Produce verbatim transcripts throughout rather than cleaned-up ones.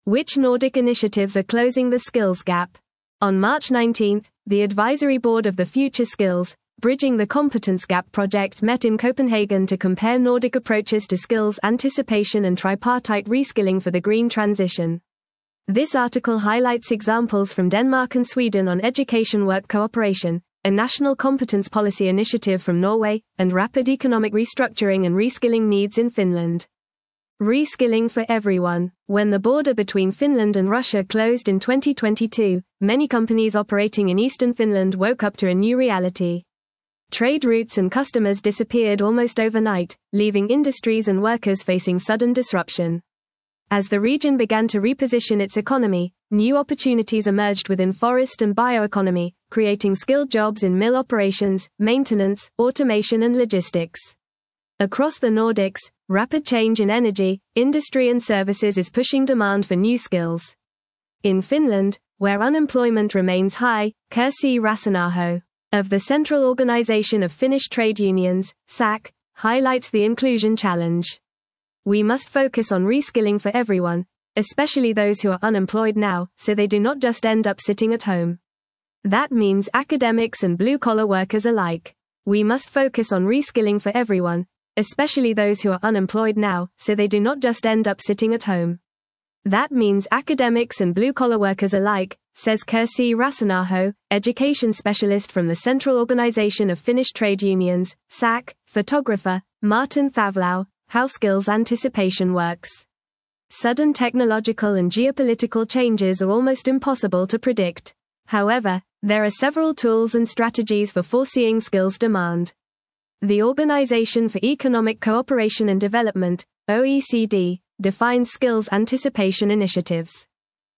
Which Nordic initiatives are closing the skills gap? On March nineteenth, the Advisory Board of the Future Skills, Bridging the Competence Gap project met in Copenhagen to compare Nordic approaches to skills anticipation and tripartite reskilling for the green transition. This article highlights examples from Denmark and Sweden on education work cooperation, a national competence policy initiative from Norway, and rapid economic restructuring and reskilling needs in Finland. Reskilling for everyone. When the border between Finland and Russia closed in twenty twenty-two, many companies operating in eastern Finland woke up to a new reality. Trade routes and customers disappeared almost overnight, leaving industries and workers facing sudden disruption. As the region began to reposition its economy, new opportunities emerged within forest and bioeconomy, creating skilled jobs in mill operations, maintenance, automation and logistics. Across the Nordics, rapid change in energy, industry and services is pushing demand for new skills. In Finland, where unemployment remains high, Kirsi Rasanaho, of the Central Organization of Finnish Trade Unions, S A C, highlights the inclusion challenge. We must focus on reskilling for everyone, especially those who are unemployed now, so they do not just end up sitting at home. That means academics and blue-collar workers alike. We must focus on reskilling for everyone, especially those who are unemployed now, so they do not just end up sitting at home. That means academics and blue-collar workers alike, says Kirsi Rasanaho, education specialist from the Central Organization of Finnish Trade Unions, S A C, photographer, Martin Thavlau, how skills anticipation works. Sudden technological and geopolitical changes are almost impossible to predict. However, there are several tools and strategies for foreseeing skills demand. The Organization for Economic Cooperation and Development, O E C D, defines skills anticipation initiatives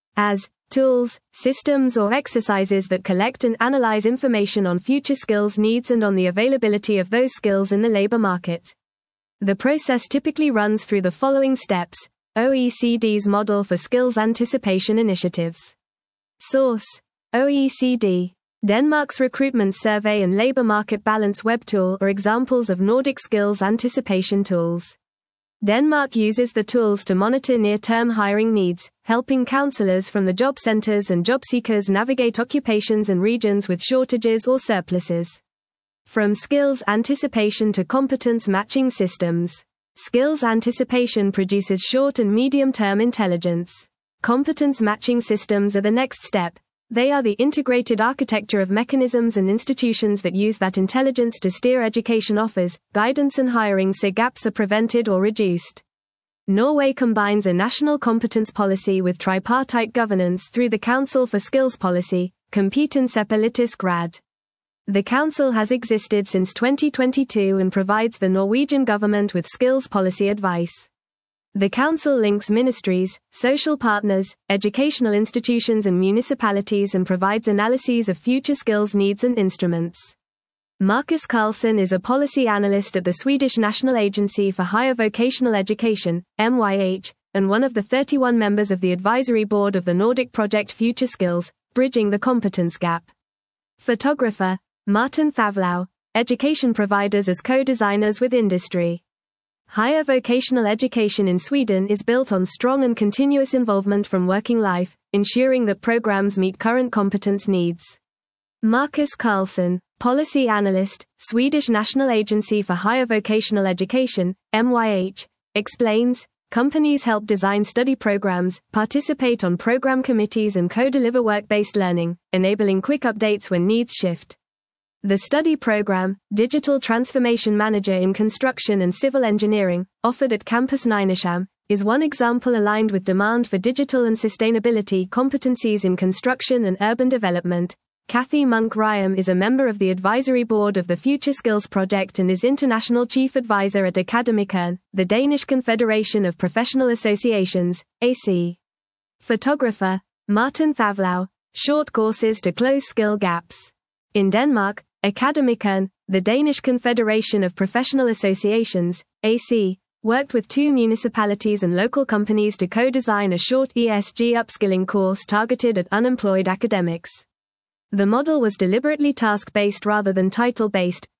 as tools, systems or exercises that collect and analyze information on future skills needs and on the availability of those skills in the labor market. The process typically runs through the following steps: O E C D's model for skills anticipation initiatives. Source: O E C D. Denmark's recruitment survey and labor market balance web tool are examples of Nordic skills anticipation tools. Denmark uses the tools to monitor near-term hiring needs, helping counselors from the job centers and job seekers navigate occupations and regions with shortages or surpluses. From skills anticipation to competence matching systems. Skills anticipation produces short and medium-term intelligence. Competence matching systems are the next step. They are the integrated architecture of mechanisms and institutions that use that intelligence to steer education offers, guidance and hiring so gaps are prevented or reduced. Norway combines a national competence policy with tripartite governance through the Council for Skills Policy, Kompetansepolitisk Råd. The council has existed since twenty twenty-two and provides the Norwegian government with skills policy advice. The council links ministries, social partners, educational institutions and municipalities and provides analyses of future skills needs and instruments. Marcus Karlsson is a policy analyst at the Swedish National Agency for Higher Vocational Education, M Y H, and one of the thirty-one members of the advisory board of the Nordic project Future Skills, Bridging the Competence Gap. Photographer, Martin Thavlau, education providers as co-designers with industry. Higher vocational education in Sweden is built on strong and continuous involvement from working life, ensuring that programs meet current competence needs. Marcus Karlsson, policy analyst, Swedish National Agency for Higher Vocational Education, M Y H, explains, companies help design study programs, participate on program committees and co-deliver work-based learning, enabling quick updates when needs shift. The study program, Digital Transformation Manager in Construction and Civil Engineering, offered at Campus Nynäshamn, is one example aligned with demand for digital and sustainability competencies in construction and urban development. Kathy Monk-Ryam is a member of the advisory board of the Future Skills Project and is international chief advisor at Akademikerne, the Danish Confederation of Professional Associations, A C. Photographer, Martin Thavlau, short courses to close skill gaps. In Denmark, Akademikerne, the Danish Confederation of Professional Associations, A C, worked with two municipalities and local companies to co-design a short E S G upskilling course targeted at unemployed academics. The model was deliberately task-based rather than title-based,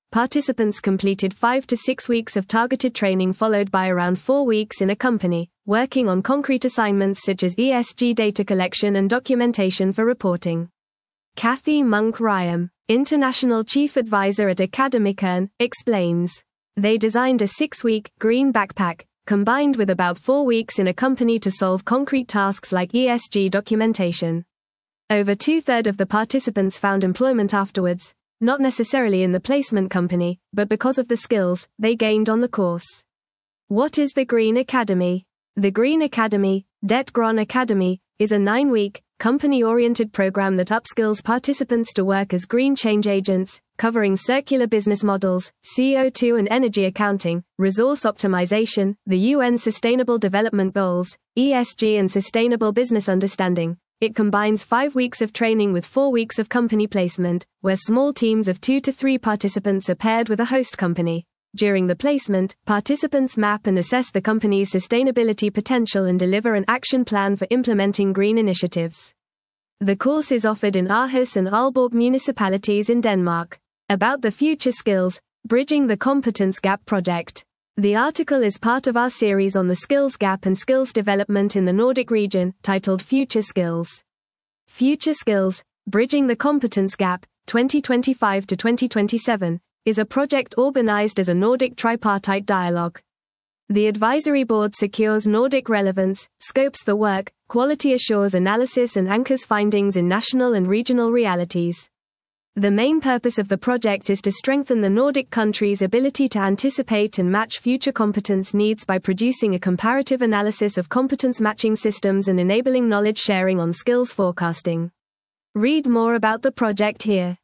participants completed five to six weeks of targeted training followed by around four weeks in a company, working on concrete assignments such as E S G data collection and documentation for reporting. Kathy Monk-Ryam, International Chief Advisor at Academicern, explains. They designed a six-week, green backpack, combined with about four weeks in a company to solve concrete tasks like E S G documentation. Over two-thirds of the participants found employment afterwards, not necessarily in the placement company, but because of the skills they gained on the course. What is the Green Academy? The Green Academy, Det Grønne Academy, is a nine-week, company-oriented program that upskills participants to work as green change agents, covering circular business models, C O two and energy accounting, resource optimization, the U N Sustainable Development Goals, E S G and sustainable business understanding. It combines five weeks of training with four weeks of company placement, where small teams of two to three participants are paired with a host company. During the placement, participants map and assess the company's sustainability potential and deliver an action plan for implementing green initiatives. The course is offered in Aarhus and Aalborg municipalities in Denmark. About the future skills, Bridging the Competence Gap project. The article is part of our series on the skills gap and skills development in the Nordic region, titled Future Skills. Future Skills, Bridging the Competence Gap, twenty twenty-five to twenty twenty-seven, is a project organized as a Nordic tripartite dialogue. The advisory board secures Nordic relevance, scopes the work, quality assures analysis and anchors findings in national and regional realities. The main purpose of the project is to strengthen the Nordic countries' ability to anticipate and match future competence needs by producing a comparative analysis of competence matching systems and enabling knowledge sharing on skills forecasting. Read more about the project here.